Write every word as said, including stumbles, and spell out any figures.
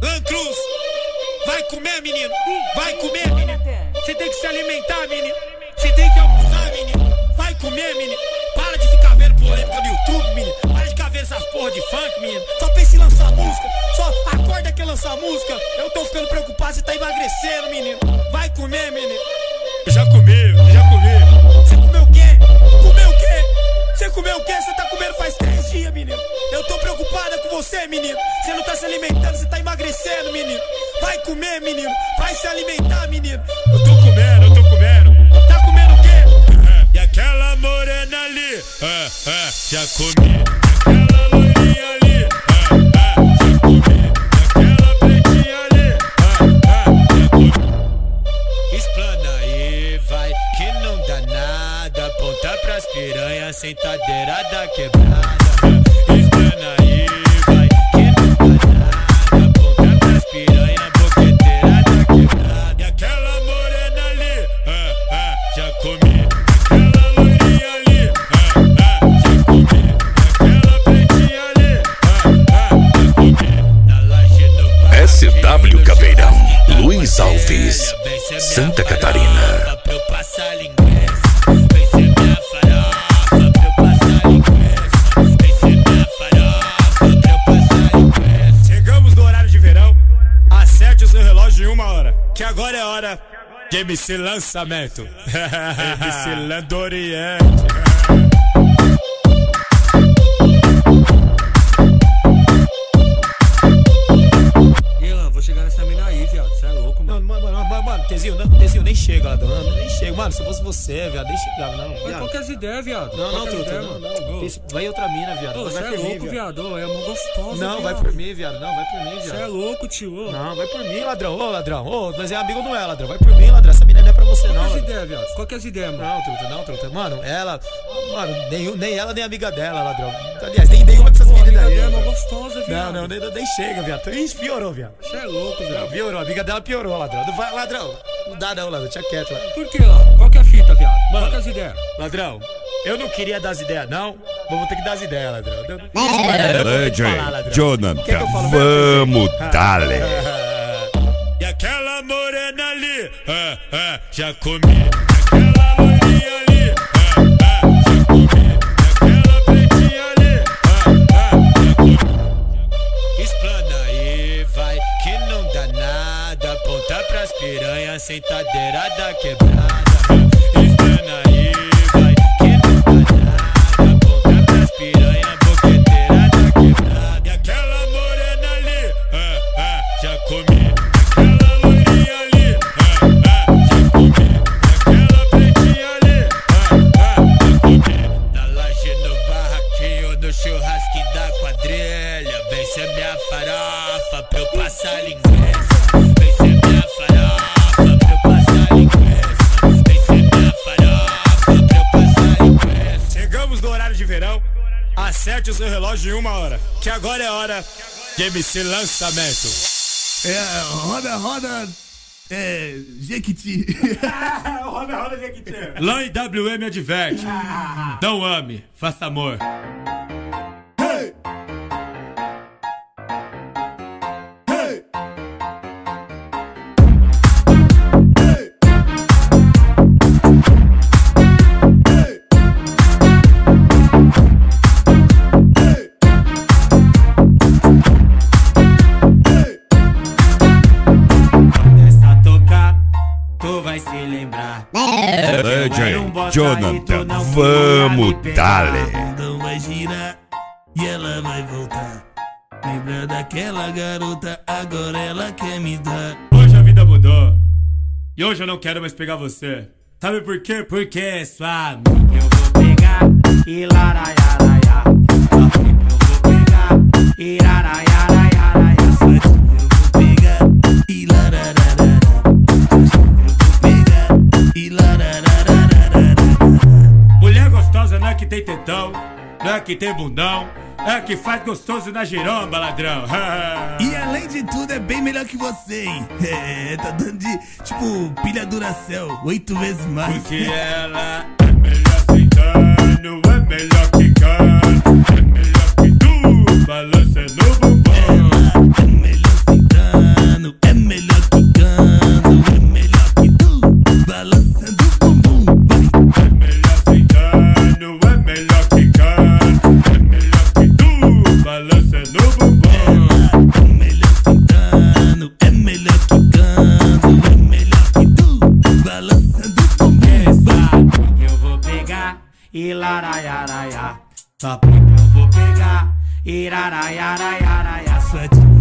Lancruz, vai comer, menino. Vai comer, menino. Você tem que se alimentar, menino. Você tem que almoçar, menino. Vai comer, menino. Para de ficar vendo polêmica no YouTube, menino. Para de ficar vendo essas porra de funk, menino. Só pensa em lançar música. Só acorda que é lançar música. Eu tô ficando preocupado, você tá emagrecendo, menino. Vai comer, menino. Eu já comi, eu já comi. Você comeu o quê? Comeu o quê? Você comeu o quê? Você tá comendo faz três dias, menino. Eu tô preocupada com você, menino. Você não tá se alimentando, você tá emagrecendo, menino. Vai comer, menino. Vai se alimentar, menino. Eu tô comendo, eu tô comendo. Tá comendo o quê? E aquela morena ali, ah, ah, já comi. Aquela loirinha ali, ah, ah, já comi. Aquela pretinha ali, ah, ah, já comi. Explana aí, vai, que não dá nada. Aponta pras piranhas, sentadeira da quebrada. Explana aí, vai, que não dá nada. Aponta pras piranhas, boqueteira da quebrada. E aquela morena ali, ah, ah, já comi. Aquela loirinha ali, ah, ah, já comi. Aquela pretinha ali, ah, ah, já comi. Na laje do bar, S W Caveirão, Luiz Alves, Santa Catarina. Pra eu passar linguiça, vem ser minha farofa. Pra eu passar linguiça, vem ser minha farofa. Pra eu passar linguiça. Chegamos no horário de verão. Acerte o seu relógio em uma hora, que agora é hora de M C Lançamento. M C Landoriente. Vou chegar nessa mina aí, viado. Cê é louco, mano. Mano, mano, mano, mano, Tezinho, não, Tezinho, nem chega, ladrão. Não, nem chega. Mano, se fosse você, viado, nem chegava, não. Mas qual que é as ideias, viado? Não, não, Qual que é as truta, ideias, não, mano? não. Pensa- Vai outra mina, viado. Ô, Vai cê é por mim, louco, viado. É uma gostosa, Não, vai viado. por mim, viado. Não, vai por mim, Cê é viado. louco, tio. Ô. Não, vai por mim, ladrão. Ô, ladrão. Ô, nós é amigo, não é, ladrão. Vai por mim, ladrão. Essa mina não é pra você, Qual não. que é as ladrão. ideias, viado? Qual que é as ideias, mano? Não, truta, não, truta. Mano, ela. Mano, nem, nem ela, nem amiga dela, ladrão. Aliás, nem nenhuma dessas Pô, a meninas amiga daí. dela é uma ladrão. gostosa, Não, viado. não, nem, nem chega, viado. Ixi, piorou, viado. Cê é louco, Não, viado. piorou. A amiga dela piorou, ladrão. Não vai, ladrão. Não dá, não, ladrão. Tinha quieto, ladrão. Por que, lá? Qual que é a fita, viado? Mano. Qual que é as ideias? Ladrão, eu não queria dar as ideias, não. Mas vou ter que dar as ideias, ladrão. Eu- É, Quer que eu Jonathan, falo vamos mesmo? dale. E aquela morena ali, ah, ah, já comi. Aquela loirinha ali, ah, ah, já comi. Aquela pretinha ali, ah, ah, já comi. Explana aí, vai, que não dá nada. Aponta pras piranhas, sentadeira da quebrada. Explana aí, vai, que não dá nada. Aponta pras piranhas, boqueteira da quebrada. E aquela morena ali, ah, ah, já comi. Aquela loirinha ali, ah, ah, já comi. Aquela pretinha ali, ah, ah, já comi. Na laje, no barraquinho, no churrasco da quadrilha. Vem ser minha farofa pra eu passar linguiça. Vem ser minha farofa pra eu passar linguiça. Vem ser minha farofa pra eu passar linguiça. Chegamos no horário de verão. Acerte o seu relógio em uma hora, que agora é hora de M C Lançamento. É, roda, roda. É, Jequiti. Roda, roda, Jequiti. Lá em W M adverte. Não ame, faça amor. Hey! Hey! Hey! Começa a tocar, tu vai se lembrar. É, Vai um bota aí, tu Jonathan, não vamos vai me pegar. dale. Então vai girar e ela vai voltar. Lembra daquela garota, agora ela quer me dar. Hoje a vida mudou e hoje eu não quero mais pegar você. Sabe por quê? Porque é sua amiga eu vou pegar e laraiaraia. Sua prima eu vou pegar e laraiaraia. Eu vou pegar e larararara. Eu vou pegar e larararara. Mulher gostosa não é que tem tetão, não é que tem bundão, é que faz gostoso na giromba, ladrão. E além de tudo é bem melhor que você, hein? É, tá dando de, tipo, pilha Duracell, oito vezes mais. Porque ela é melhor sentando, é melhor quicando, é melhor que tu, balança no bumbum. Ela é melhor sentando, e laraiaraia. Só porque eu vou pegar, iraraiaraiaraia. Sua